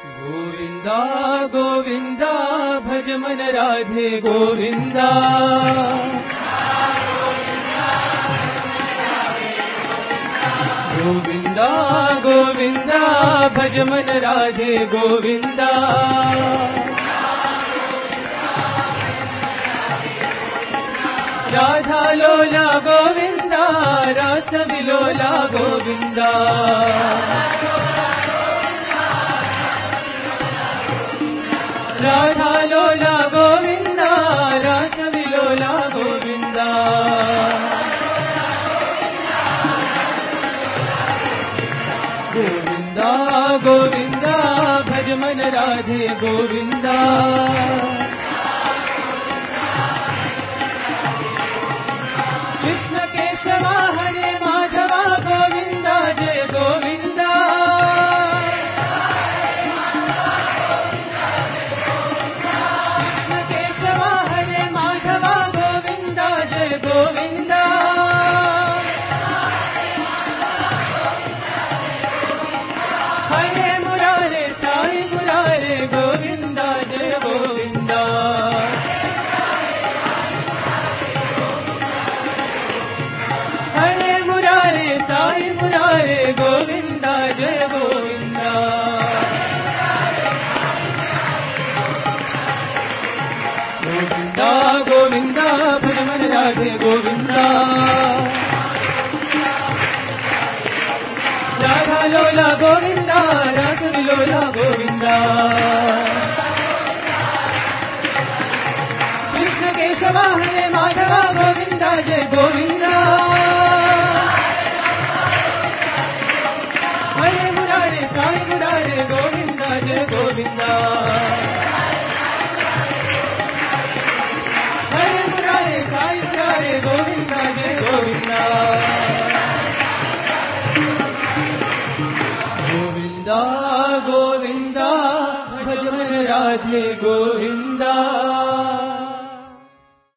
गोविंदा गोविंदा भज मन राधे गोविंदा गोविंदा गोविंदा भज मन राधे गोविंदा राधा लोला गोविंदा रास विलोला गोविंदा राधा लोला गोविंदा रास विलोला गोविंदा गोविंदा गोविंदा भज मन राधे गोविंदा कृष्ण केशवा हरे माधवा गोविंदा जय गोविंदा कृष्ण केशवा हरे माधवा गोविंदा जय गोविंदा हरे मुरारे साई मुरारे गोविंदा जय गोविंदा हरे मुरारे साई मुरारे गोविंदा जय गोविंदा गोविंदा गोविंदा भज मन राधे गोविंदा राधा लोला गोविंदा रास विलोला गोविंदा कृष्ण केशवा हरे माधवा गोविंदा जय गोविंदा हरे मुरारे साई मुरारे गोविंदा जय गोविंदा हरे मुरारे साई मुरारे गोविंदा जय गोविंदा गोविंदा गोविंदा भज मन राधे गोविंदा